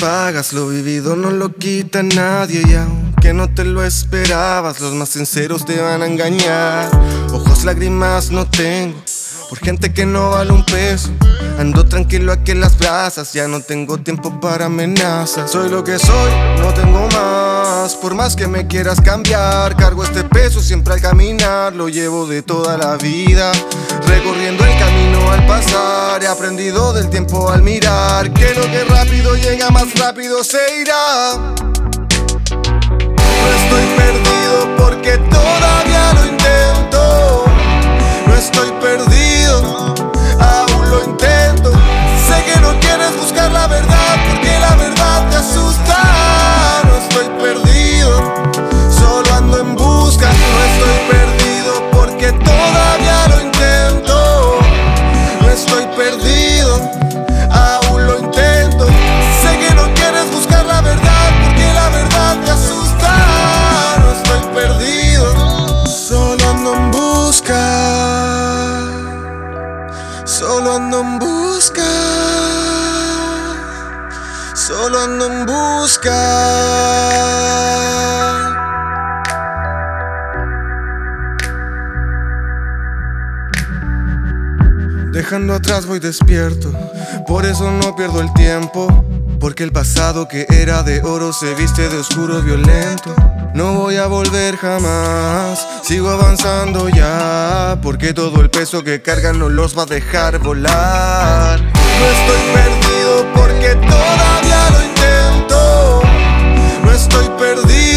pagas, lo vivido no lo quita nadie. Y aunque no te lo esperabas, los más sinceros te van a engañar. Ojos, lágrimas no tengo por gente que no vale un peso. Ando tranquilo aquí en las plazas, ya no tengo tiempo para amenazas. Soy lo que soy, no tengo más. Por más que me quieras cambiar, cargo este peso siempre al caminar. Lo llevo de toda la vida, recorriendo el camino al pasar. He aprendido del tiempo al mirar que lo que rápido llega, más rápido se irá. No estoy perdido porque todavía lo intento. No estoy perdido, aún lo intento. Sé que no quieres buscar la verdad porque la verdad te asusta. No estoy perdido, solo ando en busca. No estoy perdido porque todavía lo intento. No estoy perdido, aún lo intento. Sé que no quieres buscar la verdad porque la verdad te asusta. No estoy perdido, solo ando en busca. Solo ando en busca. Solo ando en busca. Dejando atrás voy despierto, por eso no pierdo el tiempo. Porque el pasado que era de oro se viste de oscuro violento. No voy a volver jamás, sigo avanzando ya. Porque todo el peso que cargan no los va a dejar volar. No estoy perdido porque todavía lo intento. No estoy perdido.